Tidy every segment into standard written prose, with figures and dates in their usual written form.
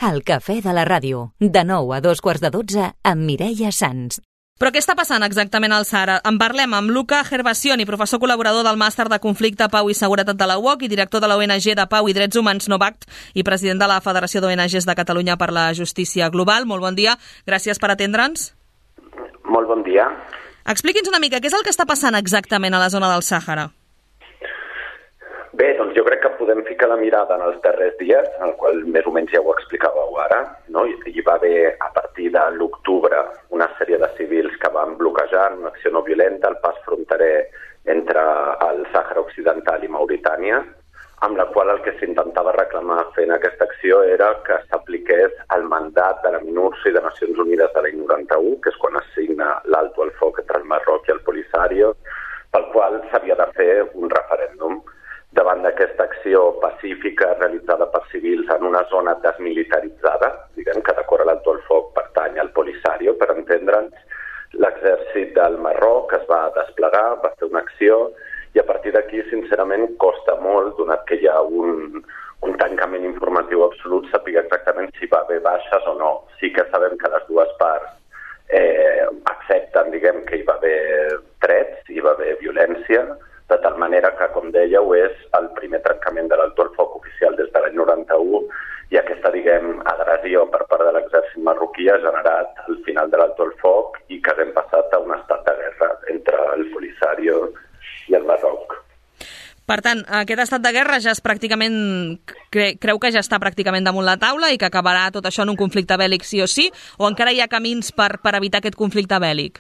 El cafè de la ràdio, de 9 a 2:45 amb Mireia Sans. Però què està passant exactament al Sàhara? En parlem amb Luca Gervasioni, professor col·laborador del Màster de Conflicte, Pau i Seguretat de la UOC i director de la ONG de Pau i Drets Humans Novact i president de la Federació d'ONGs de Catalunya per la Justícia Global. Molt bon dia, gràcies per atendre'ns. Molt bon dia. Expliqui'ns una mica, què és el que està passant exactament a la zona del Sàhara? Bé, doncs jo crec que podem ficar la mirada en els darrers dies, en el qual més o menys ja ho explicàveu ara, no? Hi va haver, a partir de l'octubre, una sèrie de civils que van bloquejar en una acció no violenta el pas fronterer entre el Sàhara Occidental i Mauritània, amb la qual el que s'intentava reclamar fent aquesta acció era que s'apliqués el mandat de la MINURSO i de Nacions Unides de l'any 91, que és quan es signa l'alto al foc entre el Marroc i el Polisario, pel qual s'havia de fer un referèndum. Davant d'aquesta acció pacífica realitzada per civils en una zona desmilitaritzada, diguem que d'acord a l'alto al foc pertany al Polisario, per entendre'ns, l'exèrcit del Marroc es va desplegar, va fer una acció, i a partir d'aquí, sincerament, costa molt, donat que hi ha un tancament informatiu absolut, saber exactament si va haver baixes o no. Sí que sabem que les dues parts accepten, diguem, que hi va haver trets, hi va haver violència, de tal manera que, com dèieu, és el primer trencament de l'alto al foc oficial des de l'any 91 i aquesta, diguem, agressió per part de l'exèrcit marroquí ha generat el final de l'alto al foc i que haguem passat a un estat de guerra entre el Polisario i el Marroc. Per tant, aquest estat de guerra ja és pràcticament, creu que ja està pràcticament damunt la taula i que acabarà tot això en un conflicte bèl·lic sí o sí, o encara hi ha camins per evitar aquest conflicte bèl·lic?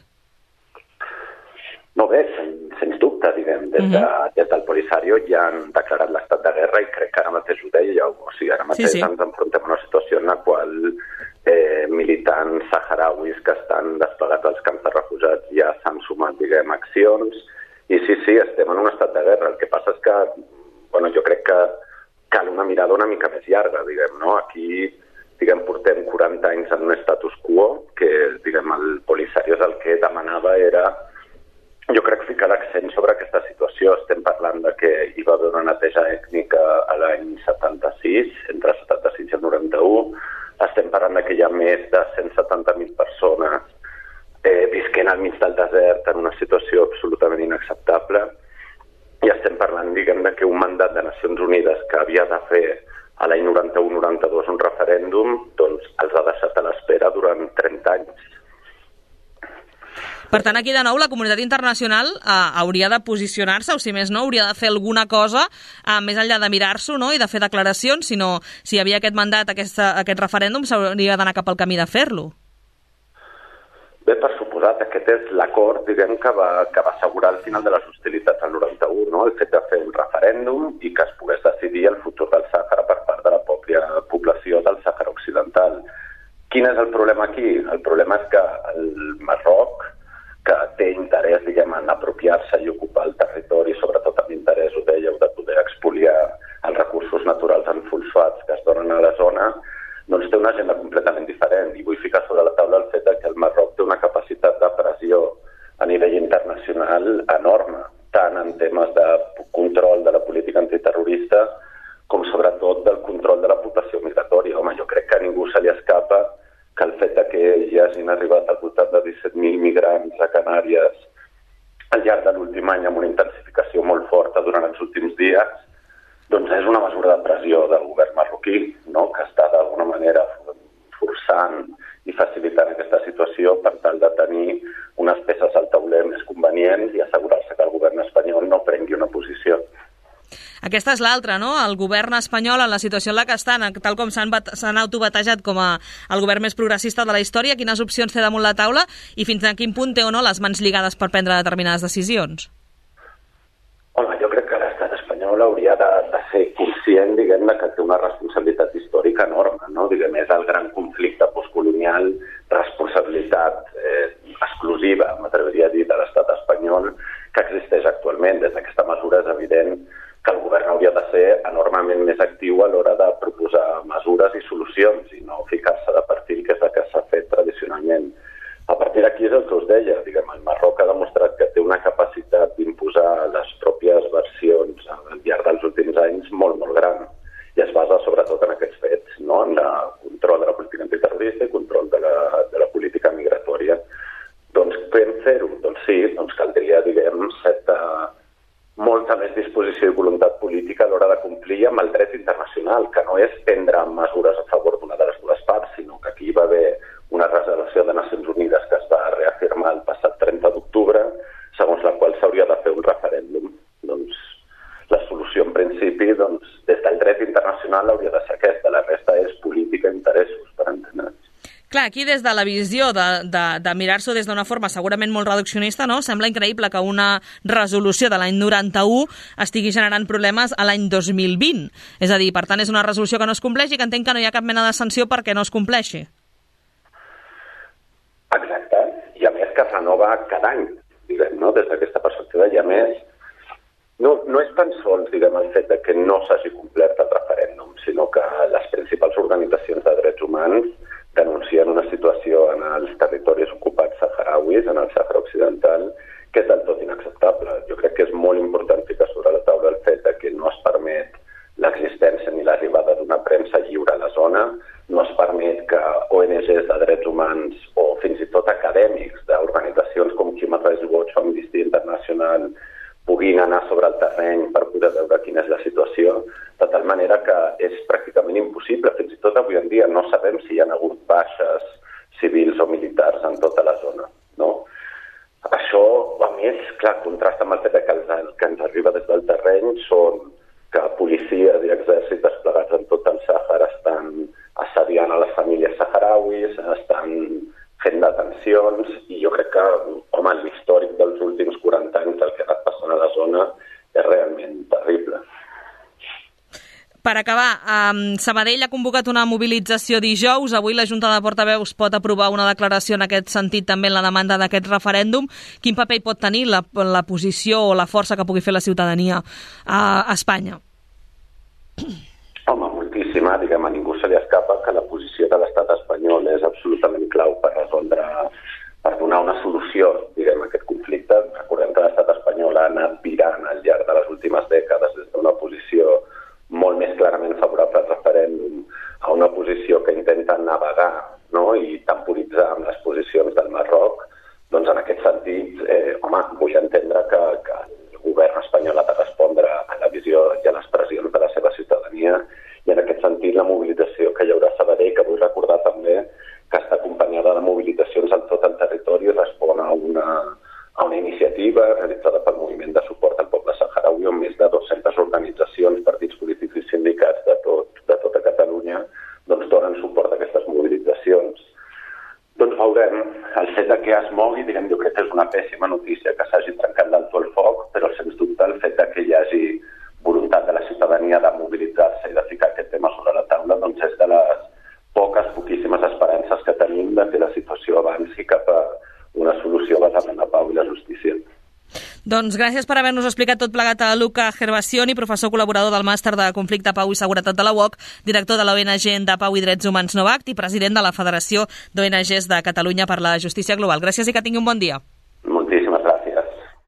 No, bé, sens dubte, diguem, des del Polisario ja han declarat l'estat de guerra i crec que ara mateix ho dèieu, o sigui, ara mateix ens enfrontem a una situació en la qual militants saharauis que estan desplegats als camps de refugiats ja s'han sumat, diguem, accions, i sí, estem en un estat de guerra. El que passa és que, bueno, jo crec que cal una mirada una mica més llarga, diguem, no? Aquí, diguem, portem 40 anys en un status quo, que, diguem, el Polisario és el que demanava era, jo crec, ficar l'accent sobre aquesta situació. Estem parlant de que hi va haver una neteja ètnica a l'any 76, entre 76 i el 91. Estem parlant de que hi ha més de 170.000 persones visquent al mig del desert en una situació absolutament inacceptable. I estem parlant, diguem, de que un mandat de Nacions Unides que havia de fer a l'any 91-92 un referèndum, doncs els ha deixat a l'espera durant 30 anys. Per tant, aquí de nou la comunitat internacional hauria de posicionar-se, o si més no, hauria de fer alguna cosa més enllà de mirar-s'ho, no?, i de fer declaracions, sinó si hi havia aquest mandat, aquest referèndum, s'hauria d'anar cap al camí de fer-lo. Bé, per suposat, aquest és l'acord, diguem, que va assegurar el final de les hostilitats al 91, no?, el fet de fer un referèndum i que es pogués decidir el futur del Sàhara per part de la pròpia població del Sàhara Occidental. Quin és el problema aquí? El problema és que el Marroc, que té interès, diguem, en apropiar-se i ocupar el territori, sobretot amb interès, ho dèieu, de poder expoliar els recursos naturals en fosfats que es donen a la zona, doncs té una agenda completament diferent. I vull ficar sobre la taula el fet que el Marroc té una capacitat de pressió a nivell internacional enorme, tant en temes de control de la política antiterrorista com sobretot del control de la població migratòria. Home, jo crec que a ningú se li escapa que el fet que hi hagin arribat al voltant de 17.000 migrants a Canàries al llarg de l'últim any amb una intensificació molt forta durant els últims dies, doncs és una mesura de pressió del govern marroquí, no?, que està d'alguna manera forçant i facilitant aquesta situació per tal de tenir unes peces al tauler més convenients i assegurar-se que el govern espanyol no prengui una posició. Aquesta és l'altra, no? El govern espanyol, en la situació en la que estan, tal com s'han autobatejat com el govern més progressista de la història, quines opcions té damunt la taula i fins a quin punt té o no les mans lligades per prendre determinades decisions? Home, jo crec que l'estat espanyol hauria de ser conscient, diguem, que té una responsabilitat històrica enorme, no? Diguem, és el gran conflicte postcolonial, responsabilitat exclusiva, m'atreviria a dir, de l'estat espanyol que existeix actualment. Des d'aquesta mesura és evident que el govern hauria de ser enormement més actiu a l'hora de proposar mesures i solucions i no ficar-se de perfil, que és el que s'ha fet tradicionalment. A partir d'aquí és el que us deia, diguem, el Marroc ha demostrat que té una capacitat d'imposar les pròpies versions al llarg dels últims anys molt, molt gran. I es basa sobretot en aquests fets, no?, en el control interessos, per entendre'ns. Clar, aquí des de la visió de mirar-s'ho des d'una forma segurament molt reduccionista, no? Sembla increïble que una resolució de l'any 91 estigui generant problemes a l'any 2020. És a dir, per tant, és una resolució que no es compleix i que entenc que no hi ha cap mena de sanció perquè no es compleixi. Exacte, i a més que es renova cada any, diguem, no? Des d'aquesta perspectiva, i a més, no és tan sols, diguem, el fet de que no s'hagi complert el referèndum, sinó que les principals organitzacions de drets humans denuncien una situació en els territoris ocupats saharauis, en el Sàhara Occidental, que és del tot inacceptable. Jo crec que és molt important ficar sobre la taula el fet de que no es permet l'existència ni l'arribada d'una premsa lliure a la zona, no es permet que ONGs de drets humans o fins i tot acadèmics d'organitzacions com Human Rights Watch o Amnesty International puguin anar sobre el terreny per poder veure quina és la situació, de tal manera que és pràcticament impossible. Fins i tot avui en dia no sabem si hi ha hagut baixes civils o militars en tota la zona, no? Això, a més, clar, contrasta amb el fet que el que ens arriba des del terreny són que policies i exèrcits desplegats en tot el Sàhara estan assediant a les famílies saharauis, estan fent detencions, i jo crec que, home, l'històric dels últims 40 anys del que ha anat passant a la zona és realment terrible. Per acabar, Sabadell ha convocat una mobilització dijous. Avui la Junta de Portaveus pot aprovar una declaració en aquest sentit també en la demanda d'aquest referèndum. Quin paper hi pot tenir la posició o la força que pugui fer la ciutadania a Espanya? Home, moltíssima. Diguem, a ningú se li escapa que la posició de l'estat espanyol és absolutament clau per resoldre, per donar una solució, diguem, a aquest conflicte. Recordem que l'estat espanyol ha anat virant al llarg de les últimes dècades des d'una posició molt més clarament favorable al referèndum a una posició que intenta navegar, no?, i temporitzar amb les posicions del Marroc. Doncs en aquest sentit, home, vull entendre que el govern espanyol ha de respondre a la visió i a les pressions de la seva ciutadania, i en aquest sentit la mobilització que hi haurà a Sabadell, que vull recordar també que està acompanyada de mobilitzacions en tot el territori, respon a una iniciativa realitzada pel Moviment de Suport al Poble Saharaui, on més de 200 organitzacions, partits polítics i sindicats de tota Catalunya doncs donen suport a aquestes mobilitzacions. Doncs veurem. El fet de que es mogui, diguem, jo crec que és una pèssima notícia que s'hagi trencat del tot el foc, però sens dubte el fet de que hi hagi voluntat de la ciutadania de mobilitzar-se i de ficar aquest tema sobre la taula, doncs és de les poquíssimes esperances que tenim de que la situació avanci cap a una solució basada en la pau i la justícia. Doncs gràcies per haver-nos explicat tot plegat a Luca Gervasioni, professor col·laborador del Màster de Conflicte, Pau i Seguretat de la UOC, director de l'ONG de Pau i Drets Humans Novact i president de la Federació d'ONGs de Catalunya per la Justícia Global. Gràcies i que tingui un bon dia.